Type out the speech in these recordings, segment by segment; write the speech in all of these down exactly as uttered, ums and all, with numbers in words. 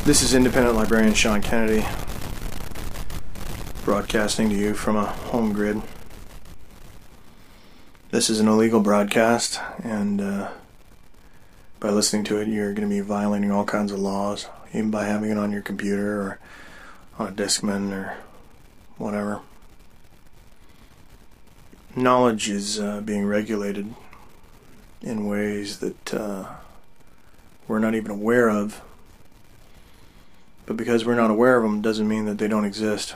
This is Independent Librarian Sean Kennedy, broadcasting to you from a home grid. This is an illegal broadcast, and uh, by listening to it, you're going to be violating all kinds of laws, even by having it on your computer or on a Discman or whatever. Knowledge is uh, being regulated in ways that uh, we're not even aware of. But because we're not aware of them doesn't mean that they don't exist.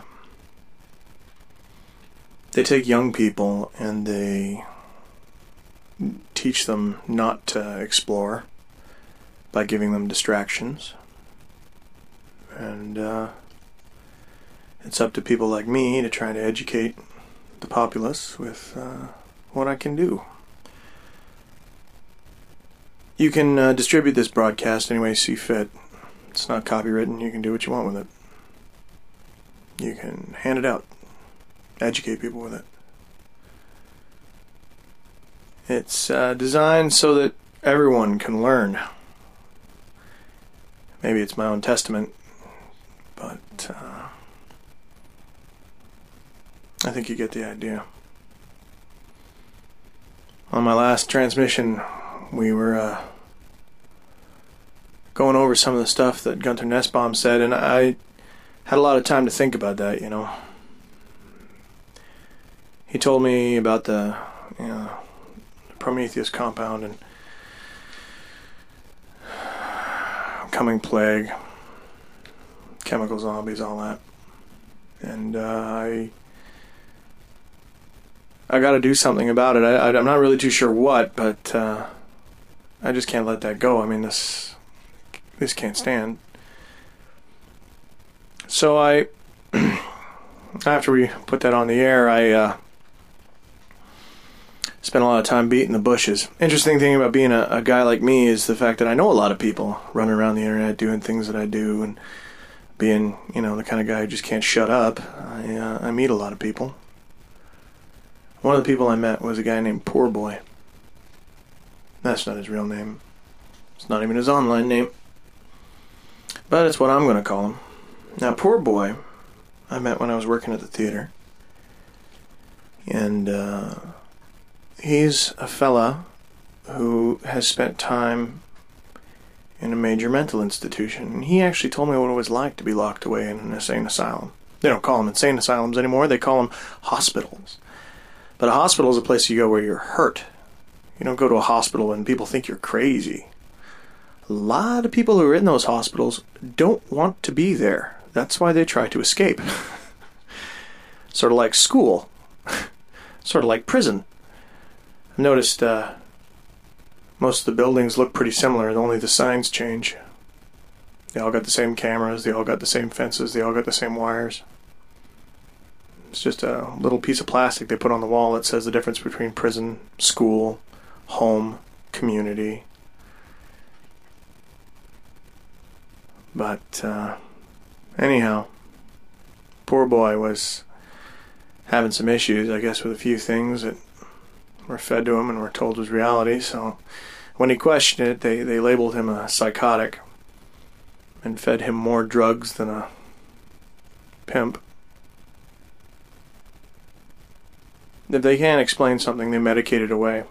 They take young people and they teach them not to explore by giving them distractions. And uh, it's up to people like me to try to educate the populace with uh, what I can do. You can uh, distribute this broadcast any way you see fit. It's not copywritten. You can do what you want with it. You can hand it out. Educate people with it. It's uh, designed so that everyone can learn. Maybe it's my own testament, but uh, I think you get the idea. On my last transmission, we were uh, going over some of the stuff that Gunther Nussbaum said, and I had a lot of time to think about that, you know. He told me about the, you know, Prometheus compound and coming plague, chemical zombies, all that. And uh, I I got to do something about it. I, I, I'm not really too sure what, but uh, I just can't let that go. I mean, this this can't stand. So I, after we put that on the air, I uh, spent a lot of time beating the bushes. Interesting thing about being a, a guy like me is the fact that I know a lot of people running around the internet doing things that I do, and being, you know, the kind of guy who just can't shut up. I, uh, I meet a lot of people. One of the people I met was a guy named Poor Boy. That's not his real name. It's not even his online name. But it's what I'm going to call him. Now, Poor Boy, I met when I was working at the theater. And uh, he's a fella who has spent time in a major mental institution. And he actually told me what it was like to be locked away in an insane asylum. They don't call them insane asylums anymore. They call them hospitals. But a hospital is a place you go where you're hurt. You don't go to a hospital and people think you're crazy. A lot of people who are in those hospitals don't want to be there. That's why they try to escape. Sort of like school. Sort of like prison. I've noticed uh, most of the buildings look pretty similar, only the signs change. They all got the same cameras, they all got the same fences, they all got the same wires. It's just a little piece of plastic they put on the wall that says the difference between prison, school, home, community. But, uh, anyhow, Poor Boy was having some issues, I guess, with a few things that were fed to him and were told was reality. So when he questioned it, they, they labeled him a psychotic and fed him more drugs than a pimp. If they can't explain something, they medicate it away.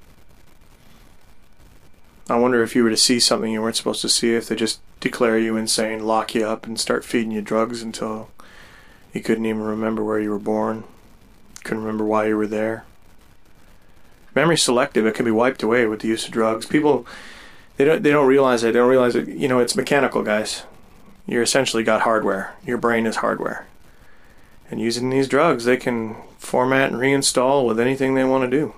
I wonder if you were to see something you weren't supposed to see, if they just declare you insane, lock you up, and start feeding you drugs until you couldn't even remember where you were born, couldn't remember why you were there. Memory's selective. It can be wiped away with the use of drugs. People, they don't they don't realize it. They don't realize it. You know, it's mechanical, guys. You're essentially got hardware. Your brain is hardware. And using these drugs, they can format and reinstall with anything they want to do.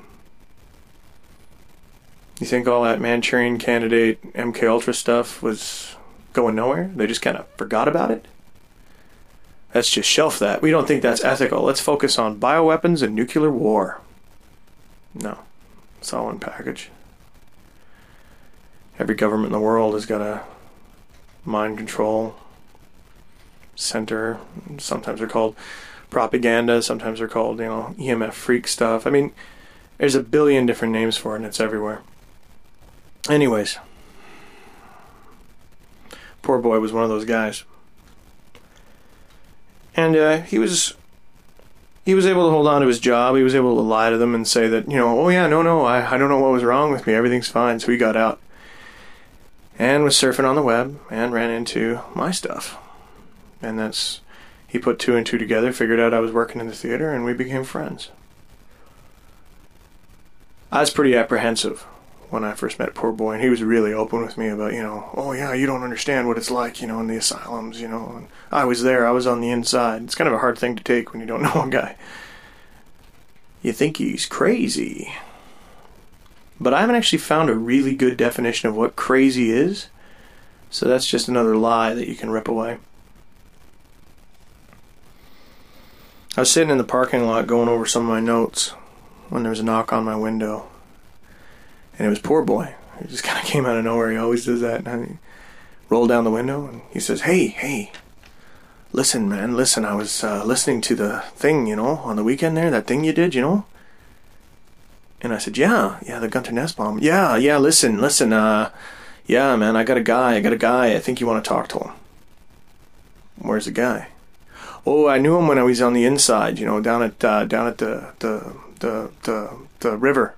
You think all that Manchurian Candidate, M K Ultra stuff was going nowhere? They just kind of forgot about it? Let's just shelf that. We don't think that's ethical. Let's focus on bioweapons and nuclear war. No. It's all one package. Every government in the world has got a mind control center. Sometimes they're called propaganda. Sometimes they're called, you know, E M F freak stuff. I mean, there's a billion different names for it, and it's everywhere. Anyways, Poor boy was one of those guys. And uh, he was he was able to hold on to his job. He was able to lie to them and say that, you know, oh yeah, no, no, I, I don't know what was wrong with me. Everything's fine. So he got out and was surfing on the web and ran into my stuff. And that's, he put two and two together, figured out I was working in the theater, and we became friends. I was pretty apprehensive when I first met Poor Boy, and he was really open with me about, you know, oh yeah, you don't understand what it's like, you know, in the asylums, you know, and I was there, I was on the inside. It's kind of a hard thing to take when you don't know a guy. You think he's crazy. But I haven't actually found a really good definition of what crazy is, so that's just another lie that you can rip away. I was sitting in the parking lot going over some of my notes when there was a knock on my window. And it was Poor Boy. He just kind of came out of nowhere. He always does that. And he rolled down the window and he says, hey, hey, listen, man, listen. I was uh, listening to the thing, you know, on the weekend there, that thing you did, you know? And I said, yeah, yeah, the Gunter Nussbaum. Yeah, yeah, listen, listen, uh, yeah, man, I got a guy, I got a guy. I think you want to talk to him. Where's the guy? Oh, I knew him when I was on the inside, you know, down at, uh, down at the, the, the, the, the river.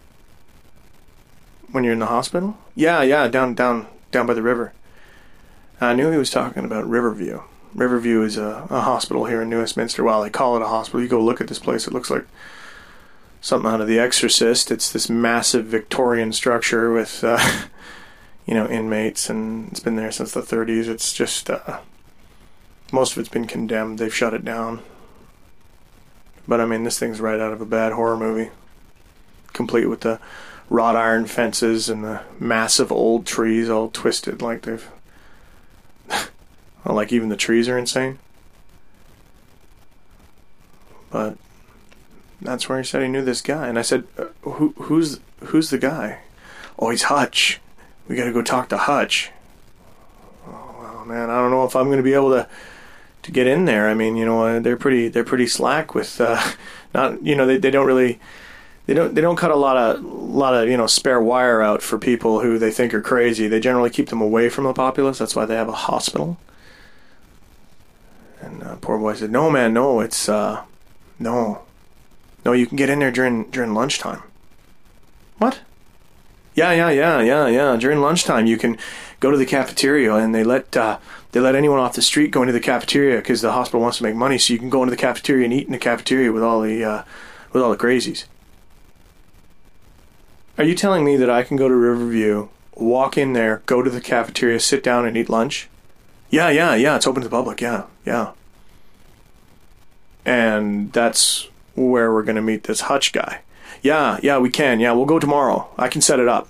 When you're in the hospital? Yeah, yeah, down down, down by the river. I knew he was talking about Riverview. Riverview is a, a hospital here in New Westminster. Well, they call it a hospital. You go look at this place, it looks like something out of The Exorcist. It's this massive Victorian structure with, uh, you know, inmates, and it's been there since the thirties. It's just, uh, most of it's been condemned. They've shut it down. But, I mean, this thing's right out of a bad horror movie. Complete with the wrought iron fences and the massive old trees all twisted like they've well, like even the trees are insane. But that's where he said he knew this guy, and I said, uh, Who, who's who's the guy? Oh, he's Hutch. We gotta go talk to Hutch. Oh well, man, I don't know if I'm gonna be able to to get in there. I mean, you know, they're pretty they're pretty slack with uh, not you know they they don't really. They don't. They don't cut a lot of, lot of you know, spare wire out for people who they think are crazy. They generally keep them away from the populace. That's why they have a hospital. And uh, Poor Boy said, "No, man, no. It's uh, no, no. You can get in there during during lunchtime." What? Yeah, yeah, yeah, yeah, yeah. During lunchtime, you can go to the cafeteria, and they let uh, they let anyone off the street go into the cafeteria because the hospital wants to make money. So you can go into the cafeteria and eat in the cafeteria with all the uh, with all the crazies. Are you telling me that I can go to Riverview, walk in there, go to the cafeteria, sit down and eat lunch? Yeah, yeah, yeah, it's open to the public, yeah, yeah. And that's where we're going to meet this Hutch guy. Yeah, yeah, we can, yeah, we'll go tomorrow. I can set it up.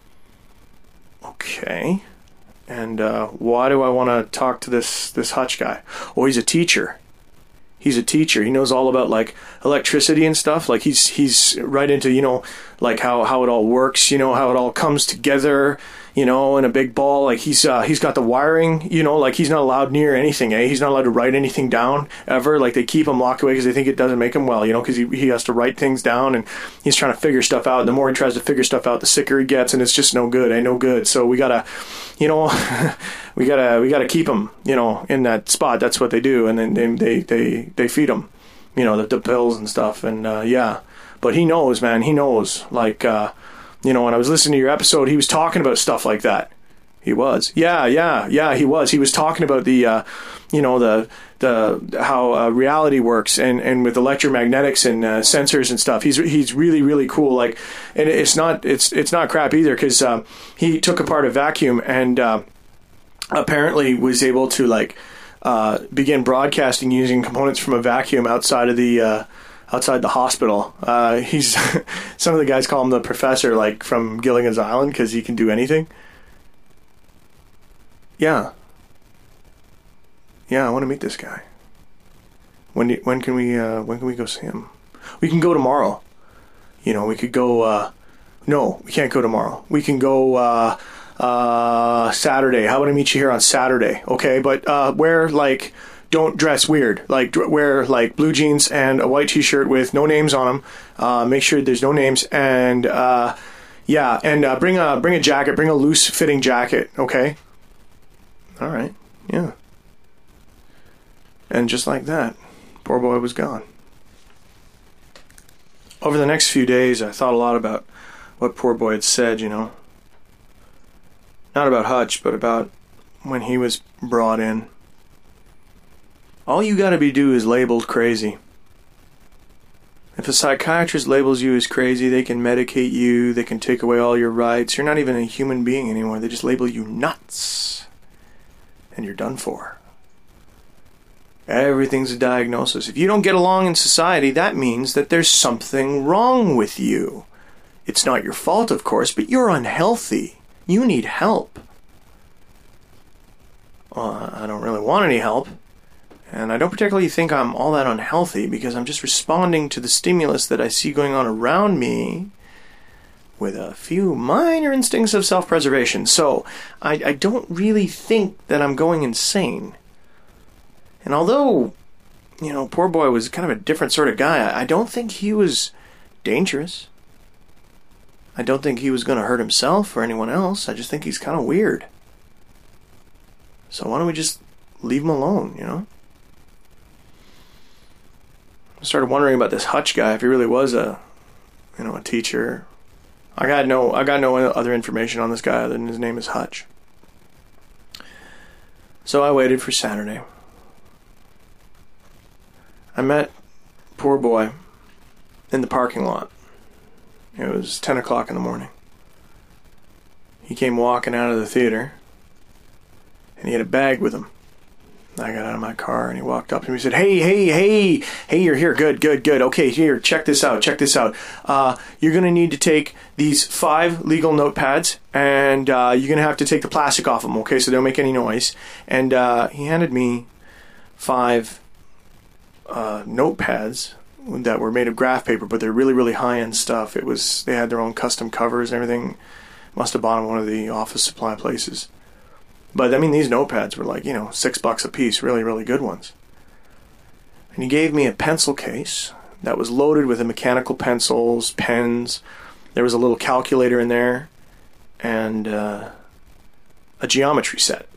Okay. And uh, why do I want to talk to this, this Hutch guy? Oh, he's a teacher. He's a teacher. He knows all about like electricity and stuff. Like he's he's right into, you know, like how, how it all works, you know, how it all comes together, you know, in a big ball. Like he's uh, he's got the wiring, you know, like he's not allowed near anything, eh? He's not allowed to write anything down ever. Like they keep him locked away because they think it doesn't make him well, you know, because he, he has to write things down and he's trying to figure stuff out. And the more he tries to figure stuff out, the sicker he gets, and it's just no good, eh? No good. So we gotta, you know, we gotta we gotta keep him, you know, in that spot. That's what they do, and then they they they, they feed him, you know, the, the pills and stuff, and uh, yeah. But he knows, man. He knows. Like, uh, you know, when I was listening to your episode, he was talking about stuff like that. He was. Yeah, yeah, yeah, he was. He was talking about the, uh, you know, the the how uh, reality works and, and with electromagnetics and uh, sensors and stuff. He's he's really, really cool. Like, and it's not it's it's not crap either, because uh, he took apart a vacuum and uh, apparently was able to, like, uh, begin broadcasting using components from a vacuum outside of the... Uh, outside the hospital. Uh, he's some of the guys call him the professor, like from Gilligan's Island, because he can do anything. Yeah. Yeah, I want to meet this guy. When do, when can we uh, when can we go see him? We can go tomorrow. You know, we could go. Uh, no, we can't go tomorrow. We can go uh, uh, Saturday. How about I meet you here on Saturday? Okay, but uh, where like. Don't dress weird. Like, wear like blue jeans and a white t-shirt with no names on them. Uh, make sure there's no names, and uh, yeah, and uh, bring a bring a jacket. Bring a loose fitting jacket. Okay. All right, yeah. And just like that, poor boy was gone. Over the next few days, I thought a lot about what poor boy had said, you know. Not about Hutch, but about when he was brought in. All you gotta be do is labeled crazy. If a psychiatrist labels you as crazy, they can medicate you, they can take away all your rights. You're not even a human being anymore. They just label you nuts. And you're done for. Everything's a diagnosis. If you don't get along in society, that means that there's something wrong with you. It's not your fault, of course, but you're unhealthy. You need help. Well, I don't really want any help. And I don't particularly think I'm all that unhealthy because I'm just responding to the stimulus that I see going on around me with a few minor instincts of self-preservation. So I, I don't really think that I'm going insane. And although, you know, poor boy was kind of a different sort of guy, I, I don't think he was dangerous. I don't think he was going to hurt himself or anyone else. I just think he's kind of weird. So why don't we just leave him alone, you know? I started wondering about this Hutch guy, if he really was a, you know, a teacher. I got no, I got no other information on this guy other than his name is Hutch. So I waited for Saturday. I met poor boy in the parking lot. It was ten o'clock in the morning. He came walking out of the theater, and he had a bag with him. I got out of my car, and he walked up to me and said, hey, hey, hey, hey, you're here. Good, good, good. Okay, here, check this out, check this out. Uh, you're going to need to take these five legal notepads, and uh, you're going to have to take the plastic off them, okay, so they don't make any noise. And uh, he handed me five uh, notepads that were made of graph paper, but they're really, really high-end stuff. It was, they had their own custom covers and everything. Must have bought them one of the office supply places. But, I mean, these notepads were like, you know, six bucks a piece, really, really good ones. And he gave me a pencil case that was loaded with mechanical pencils, pens. There was a little calculator in there, and uh, a geometry set.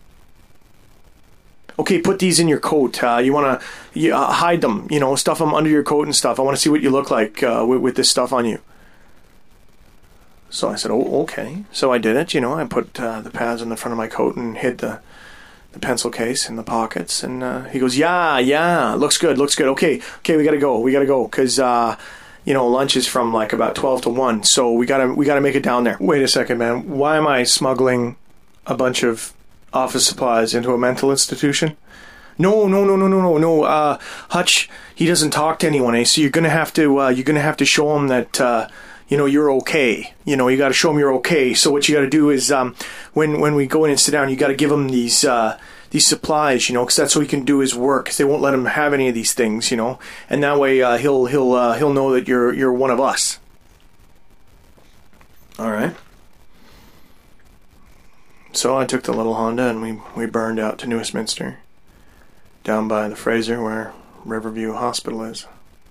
Okay, put these in your coat. Uh, you want to uh, hide them, you know, stuff them under your coat and stuff. I want to see what you look like uh, with, with this stuff on you. So I said, oh, okay. So I did it, you know. I put uh, the pads in the front of my coat and hid the, the pencil case in the pockets. And uh, he goes, yeah, yeah, looks good, looks good. Okay, okay, we got to go, we got to go. Because, uh, you know, lunch is from like about twelve to one. So we got to we gotta make it down there. Wait a second, man. Why am I smuggling a bunch of office supplies into a mental institution? No, no, no, no, no, no, no. Uh, Hutch, he doesn't talk to anyone, eh? So you're going to have to, uh, you're going to have to show him that... Uh, you know, you're okay. You know, you got to show them you're okay. So what you got to do is, um, when when we go in and sit down, you got to give him these uh, these supplies, you know, because that's so he can do his work. Because they won't let him have any of these things, you know, and that way uh, he'll he'll uh, he'll know that you're you're one of us. All right. So I took the little Honda and we we burned out to Newestminster, down by the Fraser where Riverview Hospital is.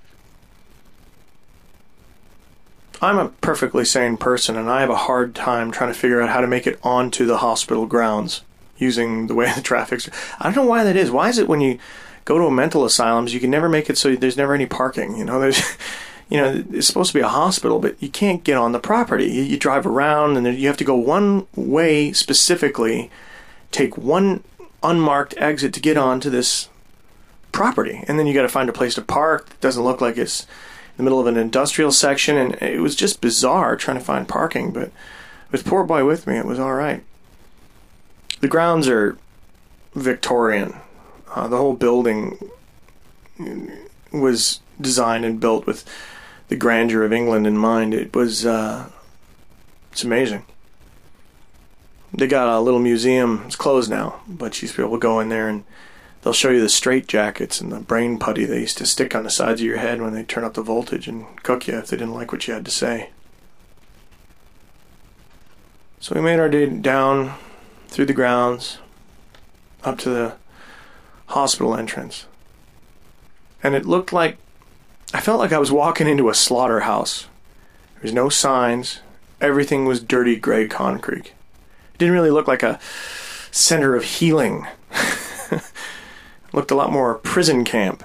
I'm a perfectly sane person, and I have a hard time trying to figure out how to make it onto the hospital grounds using the way the traffic's... I don't know why that is. Why is it when you go to a mental asylums, you can never make it so there's never any parking? You know, there's, you know, it's supposed to be a hospital, but you can't get on the property. You, you drive around, and you have to go one way specifically, take one unmarked exit to get onto this property, and then you got to find a place to park. It doesn't look like it's the middle of an industrial section, and it was just bizarre trying to find parking, but with poor boy with me, it was all right. The grounds are Victorian. Uh, the whole building was designed and built with the grandeur of England in mind. It was, uh, it's amazing. They got a little museum. It's closed now, but you used to be able to go in there and they'll show you the straight jackets and the brain putty they used to stick on the sides of your head when they turn up the voltage and cook you if they didn't like what you had to say. So we made our day down through the grounds up to the hospital entrance. And it looked like, I felt like I was walking into a slaughterhouse. There was no signs. Everything was dirty gray concrete. It didn't really look like a center of healing. Looked a lot more prison camp.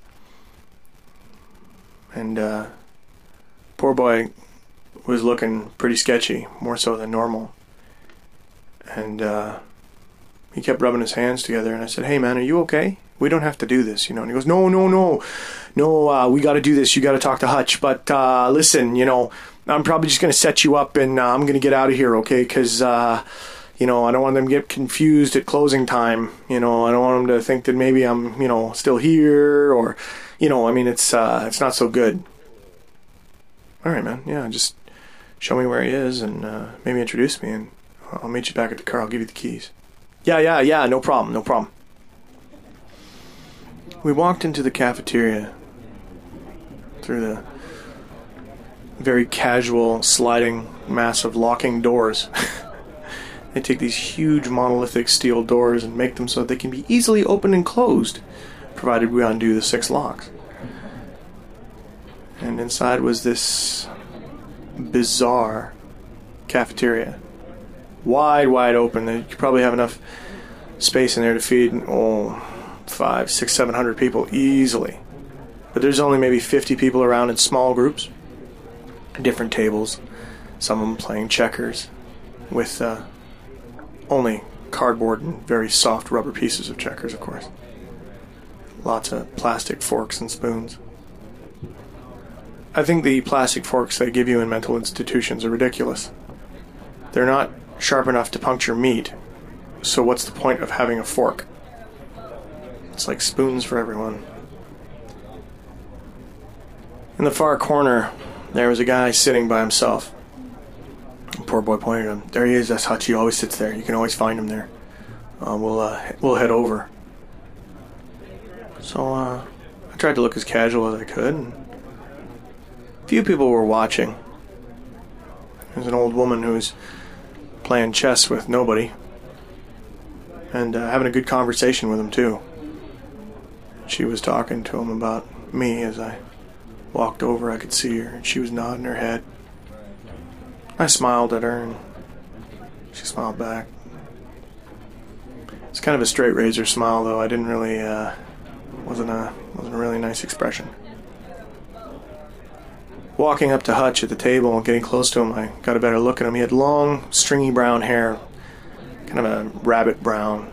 And uh, poor boy was looking pretty sketchy, more so than normal. And uh, he kept rubbing his hands together, and I said, "Hey man, are you okay? We don't have to do this, you know." And he goes, no, no, no, no, uh, we got to do this. You got to talk to Hutch. But uh, listen, you know, I'm probably just going to set you up, and uh, I'm going to get out of here, okay? Because, uh, you know, I don't want them to get confused at closing time. You know, I don't want them to think that maybe I'm, you know, still here, or, you know, I mean, it's uh, it's not so good. All right, man. Yeah, just show me where he is, and uh, maybe introduce me, and I'll meet you back at the car. I'll give you the keys. Yeah, yeah, yeah, no problem, no problem. We walked into the cafeteria through the very casual, sliding, massive locking doors. They take these huge monolithic steel doors and make them so that they can be easily opened and closed, provided we undo the six locks. And inside was this bizarre cafeteria. Wide, wide open. You could probably have enough space in there to feed, oh, five, six, seven hundred people easily. But there's only maybe fifty people around in small groups, different tables, some of them playing checkers with uh, only cardboard and very soft rubber pieces of checkers, of course. Lots of plastic forks and spoons. I think the plastic forks they give you in mental institutions are ridiculous. They're not sharp enough to puncture meat, so what's the point of having a fork? It's like spoons for everyone. In the far corner, there was a guy sitting by himself. The poor boy pointed at him. There he is, that's Hutch. He always sits there. You can always find him there. Uh, we'll uh, we'll head over. So uh, I tried to look as casual as I could, and a few people were watching. There's an old woman who was playing chess with nobody, and uh, having a good conversation with him too. She was talking to him about me. As I walked over, I could see her, and she was nodding her head. I smiled at her, and she smiled back. It's kind of a straight razor smile, though. I didn't really, uh, wasn't a, wasn't a really nice expression. Walking up to Hutch at the table and getting close to him, I got a better look at him. He had long, stringy brown hair, kind of a rabbit brown.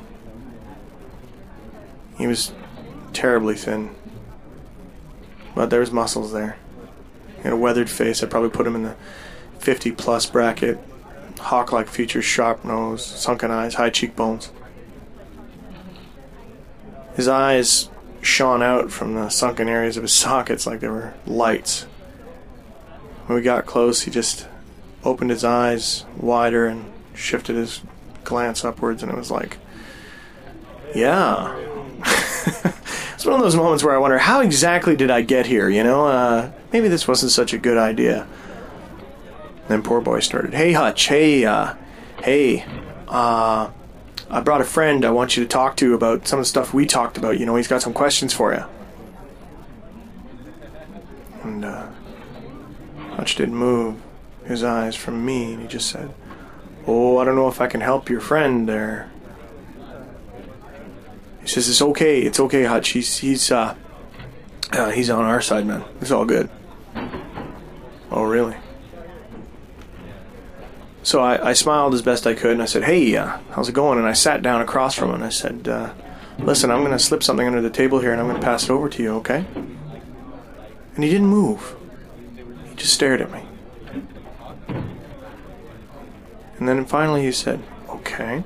He was terribly thin, but there was muscles there. He had a weathered face. I'd probably put him in the fifty plus bracket. Hawk-like features, sharp nose, sunken eyes, high cheekbones. His eyes shone out from the sunken areas of his sockets like they were lights. When we got close, he just opened his eyes wider and shifted his glance upwards, and it was like, yeah. It's one of those moments where I wonder, how exactly did I get here, you know? Uh, maybe this wasn't such a good idea. Then poor boy started, hey, Hutch, hey, uh, hey, uh, I brought a friend I want you to talk to about some of the stuff we talked about, you know, he's got some questions for you. And, uh, Hutch didn't move his eyes from me, and he just said, oh, I don't know if I can help your friend there. He says, it's okay, it's okay, Hutch. He's, he's, uh, uh, he's on our side, man. It's all good. Oh, really? So I, I smiled as best I could, and I said, hey, uh, how's it going? And I sat down across from him, and I said, uh, listen, I'm going to slip something under the table here, and I'm going to pass it over to you, okay? And he didn't move. He just stared at me. And then finally he said, okay.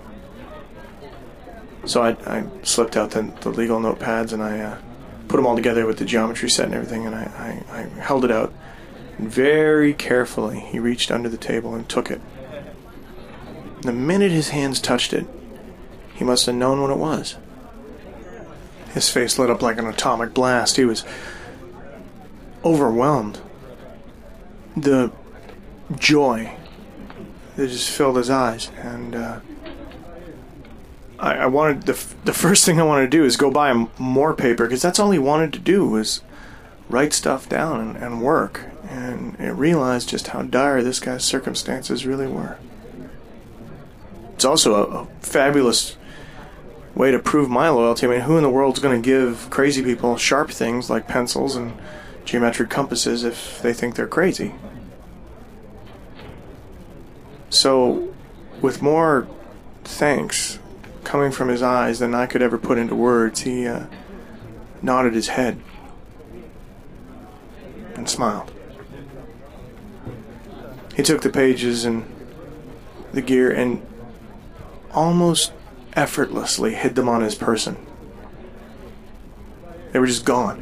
So I, I slipped out the, the legal notepads, and I uh, put them all together with the geometry set and everything, and I, I, I held it out. And very carefully, he reached under the table and took it. The minute his hands touched it, he must have known what it was. His face lit up like an atomic blast. He was overwhelmed. The joy that just filled his eyes, and uh, I, I wanted the f- the first thing I wanted to do is go buy him more paper, because that's all he wanted to do was write stuff down and, and work. And I realized just how dire this guy's circumstances really were. It's also a, a fabulous way to prove my loyalty. I mean, who in the world's going to give crazy people sharp things like pencils and geometric compasses if they think they're crazy? So, with more thanks coming from his eyes than I could ever put into words, he uh, nodded his head and smiled. He took the pages and the gear and almost effortlessly hid them on his person. They were just gone.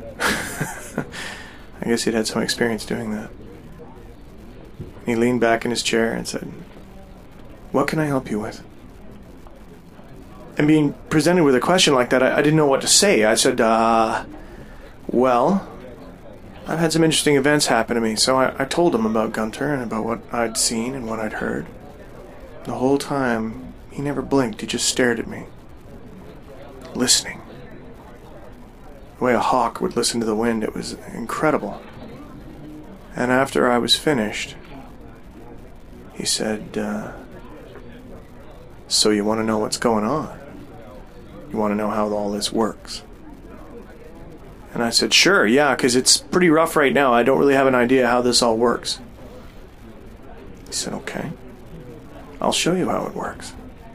I guess he'd had some experience doing that. He leaned back in his chair and said, "What can I help you with?" And being presented with a question like that, I, I didn't know what to say. I said, uh, well, I've had some interesting events happen to me. So I, I told him about Gunter and about what I'd seen and what I'd heard. The whole time, he never blinked. He just stared at me, listening. The way a hawk would listen to the wind, it was incredible. And after I was finished, he said, uh, so you want to know what's going on? You want to know how all this works? And I said, sure, yeah, because it's pretty rough right now. I don't really have an idea how this all works. He said, okay, I'll show you how it works.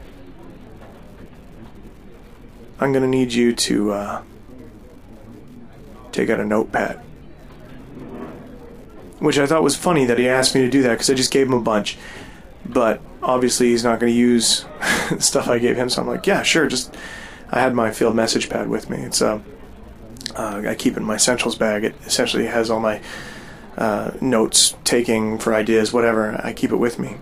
I'm going to need you to uh, take out a notepad. Which I thought was funny that he asked me to do that, because I just gave him a bunch. But obviously he's not going to use the stuff I gave him, so I'm like, yeah, sure, just... I had my field message pad with me. It's uh, uh, I keep it in my essentials bag. It essentially has all my uh, notes, taking for ideas, whatever. I keep it with me.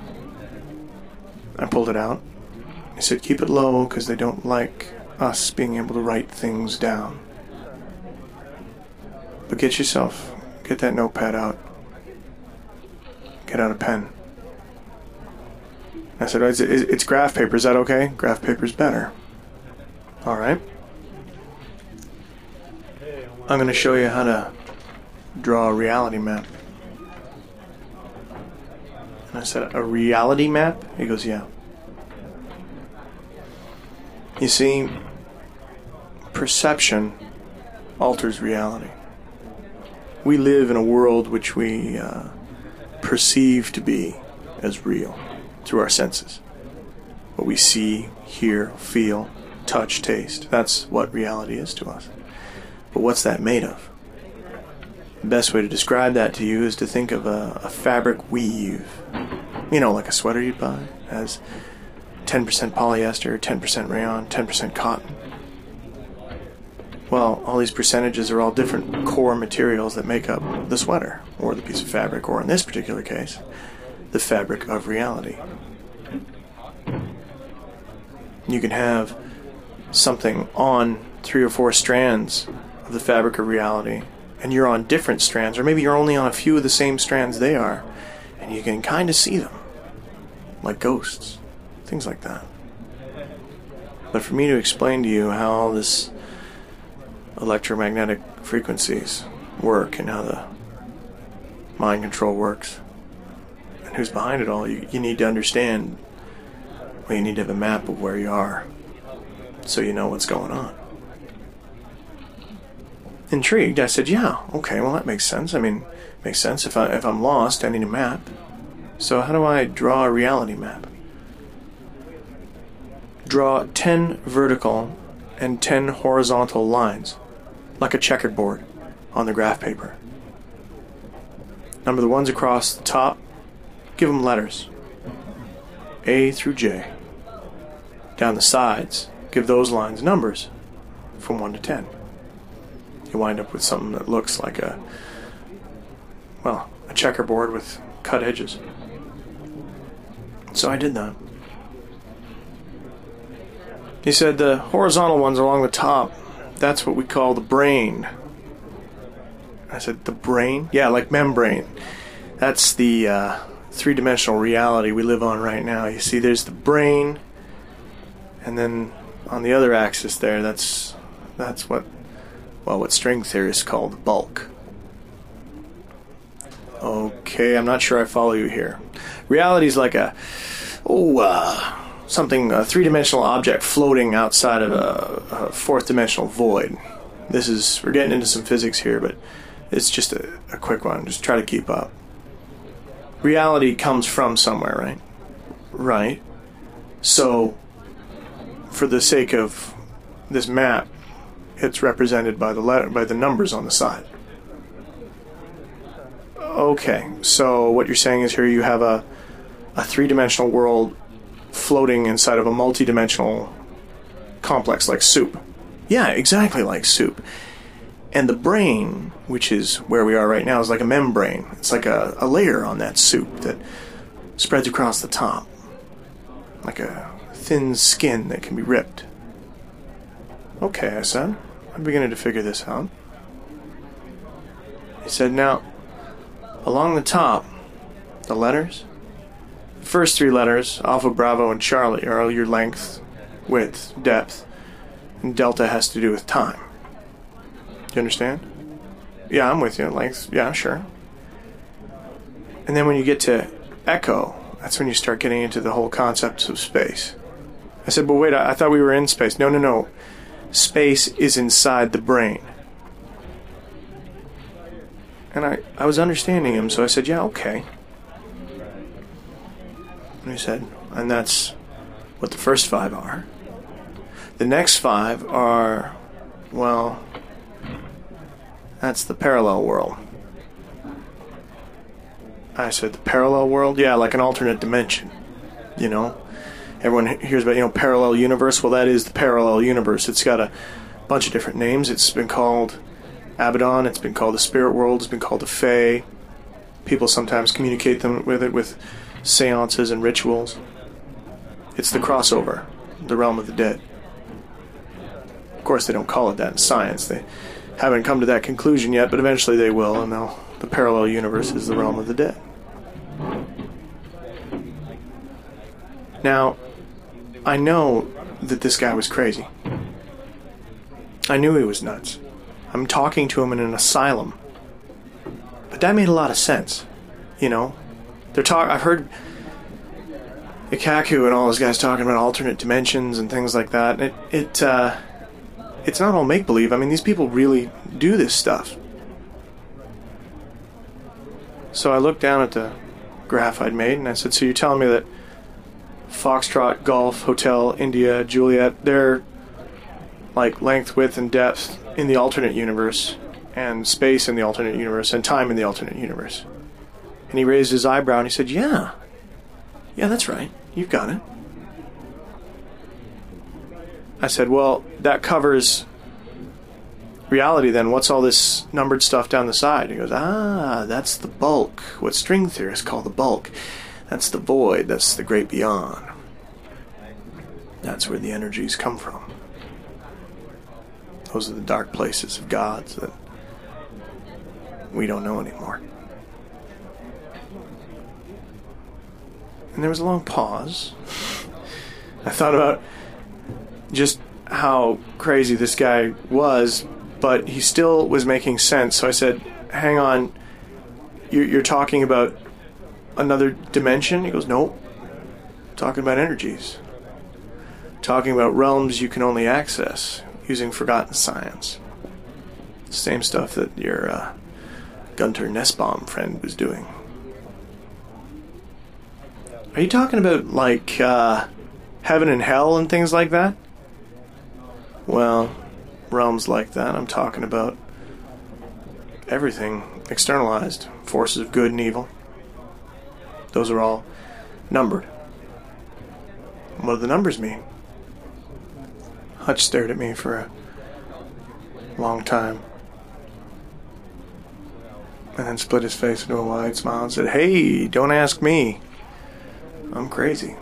I pulled it out. He said, keep it low, because they don't like us being able to write things down. But get yourself, get that notepad out. Get out a pen. I said, it's, it's graph paper. Is that okay? Graph paper's better. All right. I'm going to show you how to draw a reality map. And I said, a reality map? He goes, yeah. You see, perception alters reality. We live in a world which we uh, perceive to be as real through our senses. What we see, hear, feel, touch, taste. That's what reality is to us. But what's that made of? The best way to describe that to you is to think of a, a fabric weave. You know, like a sweater you'd buy. It has ten percent polyester, ten percent rayon, ten percent cotton. Well, all these percentages are all different core materials that make up the sweater, or the piece of fabric, or in this particular case, the fabric of reality. You can have something on three or four strands of the fabric of reality, and you're on different strands, or maybe you're only on a few of the same strands they are, and you can kind of see them, like ghosts, things like that. But for me to explain to you how all this electromagnetic frequencies work and how the mind control works and who's behind it all, you, you need to understand, well, you need to have a map of where you are so you know what's going on. Intrigued, I said, yeah, okay, well that makes sense. I mean, it makes sense. If, I, if I'm lost, I need a map. So how do I draw a reality map? Draw ten vertical and ten horizontal lines, like a checkerboard on the graph paper. Number the ones across the top, give them letters. A through J. Down the sides, give those lines numbers from one to ten. You wind up with something that looks like a, well, a checkerboard with cut edges. So I did that. He said the horizontal ones along the top, that's what we call the brain. I said, the brain? Yeah, like membrane. That's the uh, three-dimensional reality we live on right now. You see, there's the brain, and then on the other axis there, that's that's what, well, what string theorists call the bulk. Okay, I'm not sure I follow you here. Reality's like a, oh, uh, something, a three-dimensional object floating outside of a, a fourth-dimensional void. This is, we're getting into some physics here, but it's just a, a quick one. Just try to keep up. Reality comes from somewhere, right? Right. So, for the sake of this map, it's represented by the letter, by the numbers on the side. Okay, so what you're saying is here you have a, a three-dimensional world floating inside of a multi-dimensional complex like soup. Yeah, exactly like soup. And the brain, which is where we are right now, is like a membrane. It's like a, a layer on that soup that spreads across the top. Like a thin skin that can be ripped. Okay, I said. I'm beginning to figure this out. He said, now, along the top, the letters, the first three letters, Alpha, Bravo, and Charlie, are all your length, width, depth, and delta has to do with time. Do you understand? Yeah, I'm with you. Length, yeah, sure. And then when you get to echo, that's when you start getting into the whole concepts of space. I said, but wait, I, I thought we were in space. No, no, no. Space is inside the brain. And I, I was understanding him, so I said, yeah, okay. And he said, and that's what the first five are. The next five are, well, that's the parallel world. I said, the parallel world? Yeah, like an alternate dimension, you know? Everyone hears about, you know, parallel universe. Well, that is the parallel universe. It's got a bunch of different names. It's been called Abaddon. It's been called the spirit world. It's been called the Fae. People sometimes communicate them with it with seances and rituals. It's the crossover, the realm of the dead. Of course, they don't call it that in science. They haven't come to that conclusion yet, but eventually they will, and they'll, the parallel universe is the realm of the dead. Now, I know that this guy was crazy. I knew he was nuts. I'm talking to him in an asylum. But that made a lot of sense. You know? They're talk I've heard Ikaku and all those guys talking about alternate dimensions and things like that. It it uh it's not all make-believe. I mean, these people really do this stuff. So I looked down at the graph I'd made and I said, so you're telling me that Foxtrot, Golf, Hotel, India, Juliet, they're like length, width, and depth in the alternate universe, and space in the alternate universe, and time in the alternate universe. And he raised his eyebrow and he said, yeah. Yeah, that's right. You've got it. I said, well, that covers reality then. What's all this numbered stuff down the side? He goes, ah, that's the bulk. What string theorists call the bulk. That's the void. That's the great beyond. That's where the energies come from. Those are the dark places of gods that we don't know anymore. And there was a long pause. I thought about just how crazy this guy was, but he still was making sense. So I said, hang on, you're, you're talking about another dimension? He goes, nope. Talking about energies. Talking about realms you can only access using forgotten science. Same stuff that your uh, Gunter Nussbaum friend was doing. Are you talking about, like, uh, heaven and hell and things like that? Well, realms like that. I'm talking about everything externalized. Forces of good and evil. Those are all numbered. What do the numbers mean? Hutch stared at me for a long time. And then split his face into a wide smile and said, hey, don't ask me. I'm crazy.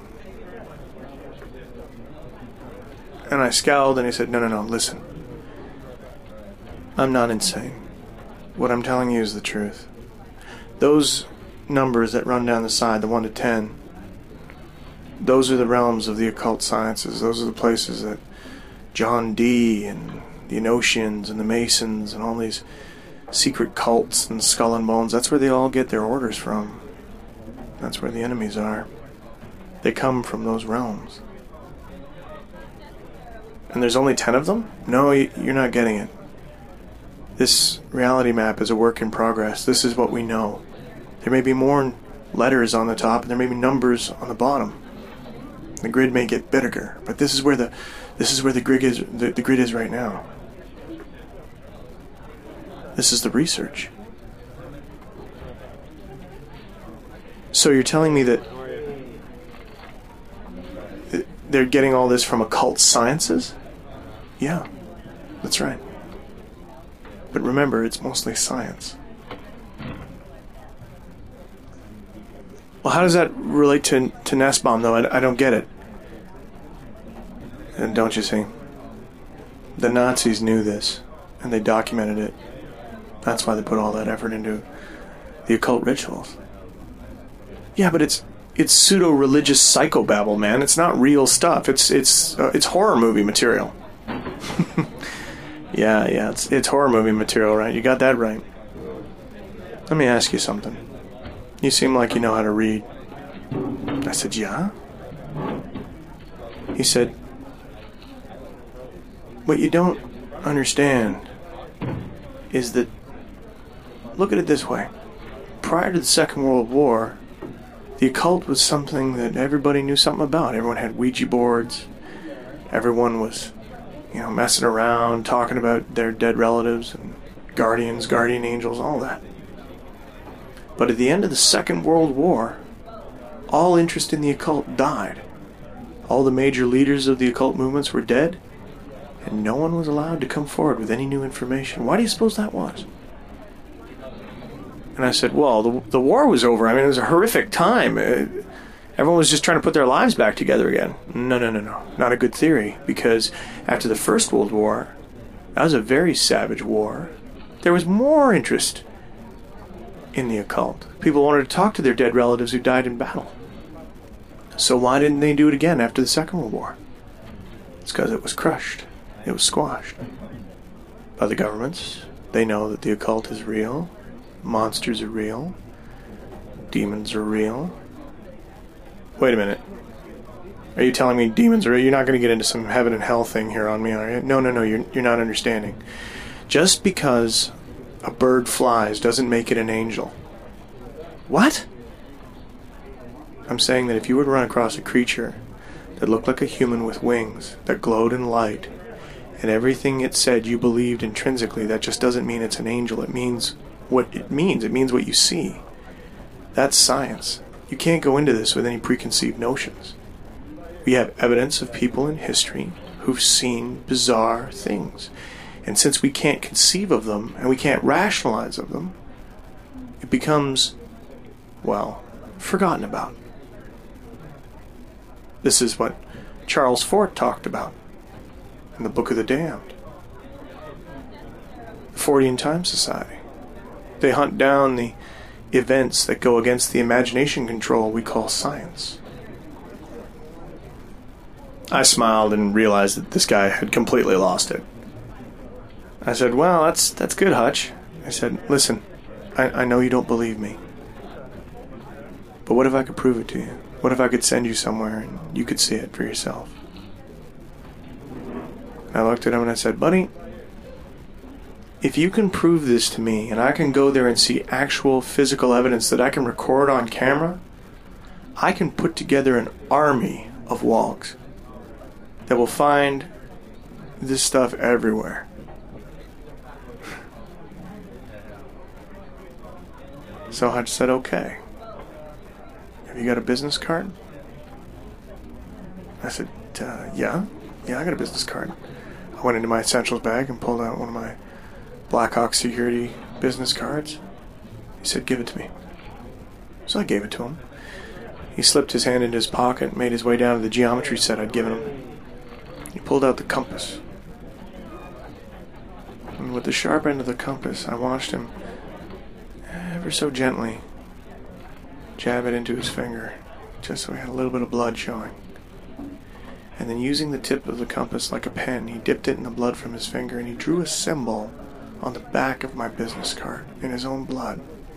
And I scowled and he said, no, no, no, listen. I'm not insane. What I'm telling you is the truth. Those numbers that run down the side, the one to ten, those are the realms of the occult sciences. Those are the places that John Dee and the Enochians and the Masons and all these secret cults and Skull and Bones, that's where they all get their orders from. That's where the enemies are. They come from those realms. And there's only ten of them? No, you're not getting it. This reality map is a work in progress. This is what we know. There may be more letters on the top, and there may be numbers on the bottom. The grid may get bigger, but this is where the this is where the grid is the, the grid is right now. This is the research. So you're telling me that they're getting all this from occult sciences? Yeah, that's right. But remember, it's mostly science. Well, how does that relate to to Nussbaum, though? I, I don't get it. And don't you see? The Nazis knew this, and they documented it. That's why they put all that effort into the occult rituals. Yeah, but it's it's pseudo-religious psychobabble, man. It's not real stuff. It's it's uh, it's horror movie material. yeah, yeah, it's it's horror movie material, right? You got that right. Let me ask you something. You seem like you know how to read. I said, yeah? He said, what you don't understand is that, look at it this way. Prior to the Second World War, the occult was something that everybody knew something about. Everyone had Ouija boards. Everyone was, you know, messing around, talking about their dead relatives and guardians, guardian angels, all that. But at the end of the Second World War, all interest in the occult died. All the major leaders of the occult movements were dead, and no one was allowed to come forward with any new information. Why do you suppose that was? And I said, well, the, the war was over. I mean, it was a horrific time. Uh, everyone was just trying to put their lives back together again. No, no, no, no. Not a good theory, because after the First World War, that was a very savage war. There was more interest in the occult. People wanted to talk to their dead relatives who died in battle. So why didn't they do it again after the Second World War? It's because it was crushed. It was squashed. By the governments. They know that the occult is real. Monsters are real. Demons are real. Wait a minute. Are you telling me demons are real? You're not going to get into some heaven and hell thing here on me, are you? No, no, no. You're, you're not understanding. Just because a bird flies doesn't make it an angel. What? I'm saying that if you were to run across a creature that looked like a human with wings, that glowed in light, and everything it said you believed intrinsically, that just doesn't mean it's an angel. It means what it means. It means what you see. That's science. You can't go into this with any preconceived notions. We have evidence of people in history who've seen bizarre things. And since we can't conceive of them, and we can't rationalize of them, it becomes, well, forgotten about. This is what Charles Fort talked about in the Book of the Damned. The Fortean Time Society. They hunt down the events that go against the imagination control we call science. I smiled and realized that this guy had completely lost it. I said, well, that's that's good, Hutch. I said, listen, I, I know you don't believe me. But what if I could prove it to you? What if I could send you somewhere and you could see it for yourself? And I looked at him and I said, buddy, if you can prove this to me and I can go there and see actual physical evidence that I can record on camera, I can put together an army of wogs that will find this stuff everywhere. So Hutch said, okay. Have you got a business card? I said, uh, yeah. Yeah, I got a business card. I went into my essentials bag and pulled out one of my Blackhawk Security business cards. He said, give it to me. So I gave it to him. He slipped his hand into his pocket and made his way down to the geometry set I'd given him. He pulled out the compass. And with the sharp end of the compass, I watched him ever so gently jab it into his finger, just so he had a little bit of blood showing. And then using the tip of the compass like a pen, he dipped it in the blood from his finger and he drew a symbol on the back of my business card in his own blood.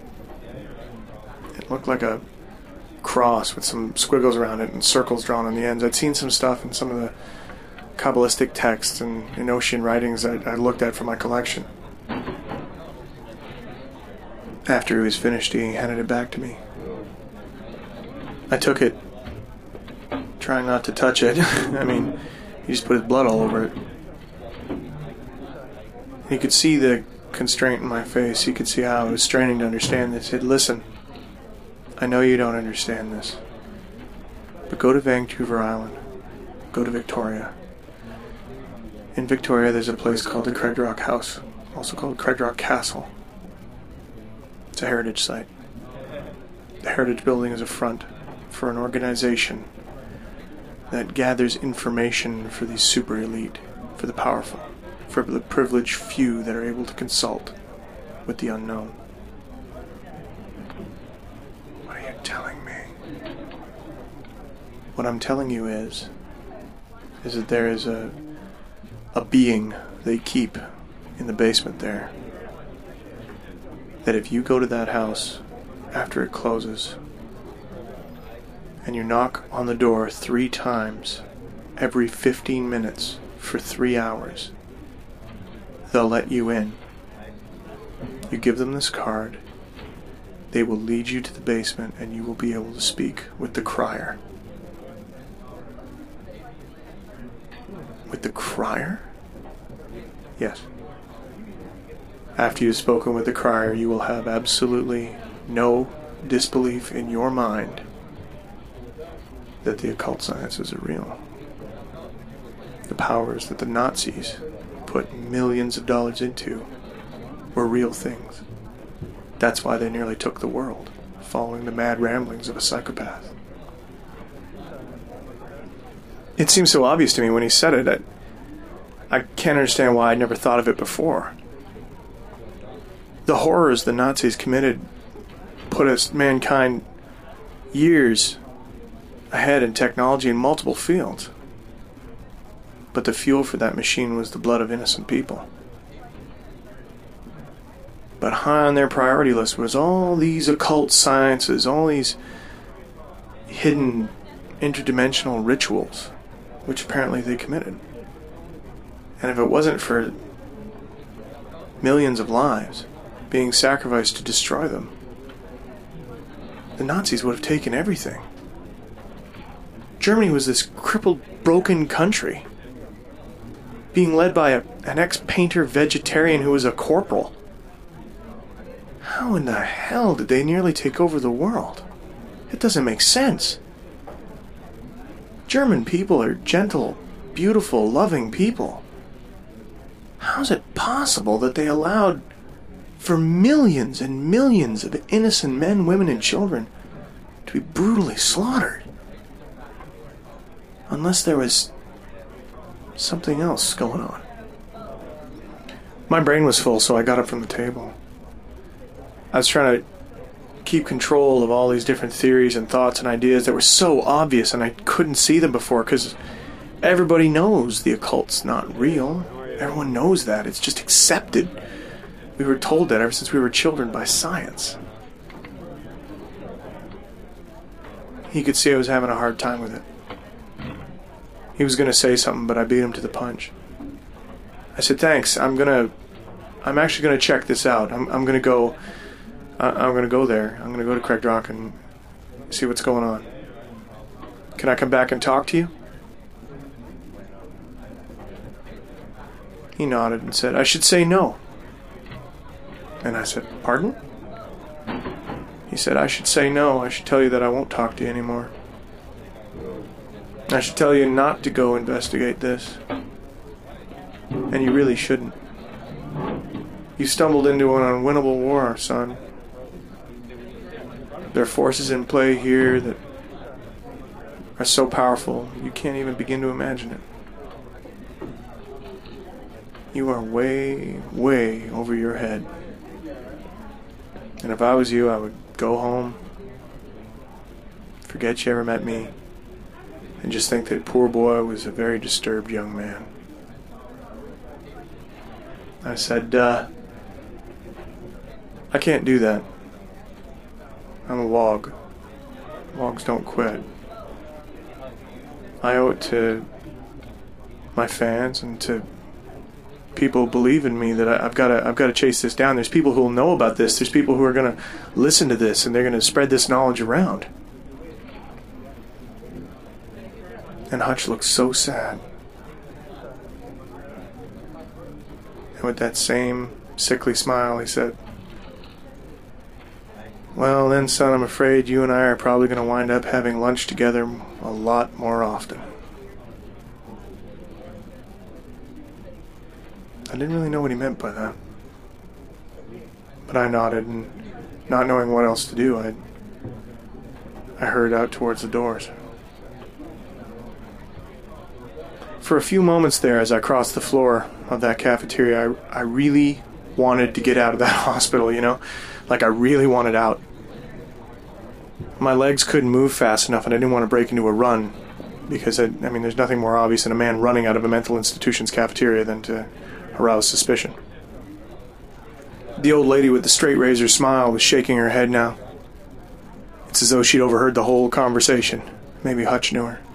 It looked like a cross with some squiggles around it and circles drawn on the ends. I'd seen some stuff in some of the Kabbalistic texts and Enochian writings I, I looked at for my collection. After he was finished, he handed it back to me. I took it, trying not to touch it. I mean, he just put his blood all over it. He could see the constraint in my face. He could see how I was straining to understand this. He said, listen, I know you don't understand this, but go to Vancouver Island. Go to Victoria. In Victoria, there's a place called the Craigrock House, also called Craigrock Castle. It's a heritage site. The Heritage Building is a front for an organization that gathers information for the super elite, for the powerful, for the privileged few that are able to consult with the unknown. What are you telling me? What I'm telling you is, is that there is a, a being they keep in the basement there. That if you go to that house after it closes, and you knock on the door three times every fifteen minutes for three hours, they'll let you in. You give them this card, they will lead you to the basement, and you will be able to speak with the crier. With the crier? Yes. After you've spoken with the crier, you will have absolutely no disbelief in your mind that the occult sciences are real. The powers that the Nazis put millions of dollars into were real things. That's why they nearly took the world, following the mad ramblings of a psychopath. It seems so obvious to me when he said it. I, I can't understand why I'd never thought of it before. The horrors the Nazis committed put us, mankind, years ahead in technology in multiple fields. But the fuel for that machine was the blood of innocent people. But high on their priority list was all these occult sciences, all these hidden interdimensional rituals, which apparently they committed. And if it wasn't for millions of lives being sacrificed to destroy them, the Nazis would have taken everything. Germany was this crippled, broken country, being led by a, an ex-painter vegetarian who was a corporal. How in the hell did they nearly take over the world? It doesn't make sense. German people are gentle, beautiful, loving people. How is it possible that they allowed for millions and millions of innocent men, women, and children to be brutally slaughtered? Unless there was something else going on. My brain was full, so I got up from the table. I was trying to keep control of all these different theories and thoughts and ideas that were so obvious, and I couldn't see them before because everybody knows the occult's not real. Everyone knows that. It's just accepted. We were told that ever since we were children by science. He could see I was having a hard time with it. He was going to say something, but I beat him to the punch. I said, thanks, I'm going to... I'm actually going to check this out. I'm, I'm going to go... I, I'm going to go there. I'm going to go to Craigrock and see what's going on. Can I come back and talk to you? He nodded and said, I should say no. And I said, pardon? He said, I should say no. I should tell you that I won't talk to you anymore. I should tell you not to go investigate this. And you really shouldn't. You stumbled into an unwinnable war, son. There are forces in play here that are so powerful you can't even begin to imagine it. You are way, way over your head. And if I was you, I would go home, forget you ever met me, and just think that poor boy was a very disturbed young man. I said, uh, I can't do that. I'm a log. Logs don't quit. I owe it to my fans and to people believe in me that I, I've got to I've got to chase this down. There's people who will know about this. There's people who are going to listen to this and they're going to spread this knowledge around. And Hutch looked so sad. And with that same sickly smile, he said, "Well then, son, I'm afraid you and I are probably going to wind up having lunch together a lot more often." I didn't really know what he meant by that. But I nodded, and not knowing what else to do, I, I hurried out towards the doors. For a few moments there, as I crossed the floor of that cafeteria, I, I really wanted to get out of that hospital, you know? Like, I really wanted out. My legs couldn't move fast enough, and I didn't want to break into a run, because, I, I mean, there's nothing more obvious than a man running out of a mental institution's cafeteria than to arouse suspicion. The old lady with the straight razor smile was shaking her head now. It's as though she'd overheard the whole conversation. Maybe Hutch knew her.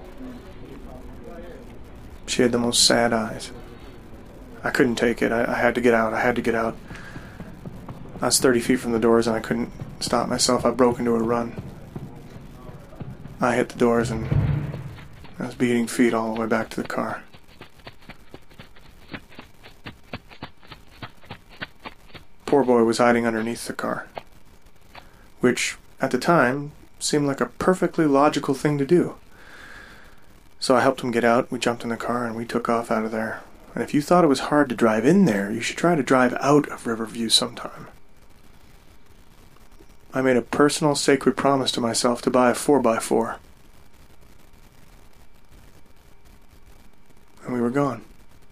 She had the most sad eyes. I couldn't take it. I, I had to get out. I had to get out. I was thirty feet from the doors and I couldn't stop myself. I broke into a run. I hit the doors and I was beating feet all the way back to the car. Poor boy was hiding underneath the car, which, at the time, seemed like a perfectly logical thing to do. So I helped him get out, we jumped in the car, and we took off out of there. And if you thought it was hard to drive in there, you should try to drive out of Riverview sometime. I made a personal sacred promise to myself to buy a four by four. And we were gone.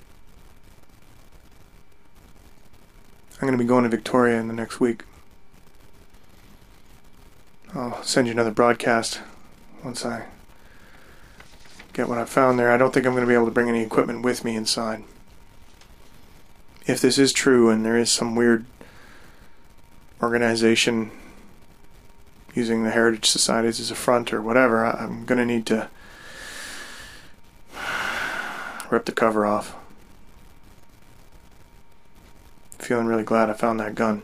I'm going to be going to Victoria in the next week. I'll send you another broadcast once I get what I found there. I don't think I'm going to be able to bring any equipment with me inside. If this is true and there is some weird organization using the Heritage Societies as a front or whatever, I'm going to need to rip the cover off. Feeling really glad I found that gun.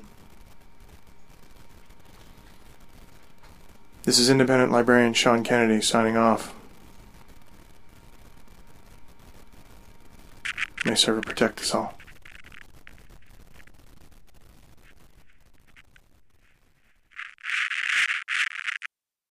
This is Independent Librarian Sean Kennedy signing off. May serve and protect us all.